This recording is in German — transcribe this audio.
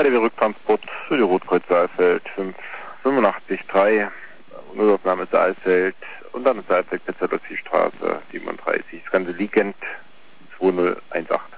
KDW Rücktransport für die Rotkreuz Saalfeld 585-3, Notaufnahme Saalfeld und dann Saalfeld Petzolowski Straße 37. Das Ganze liegend 2018.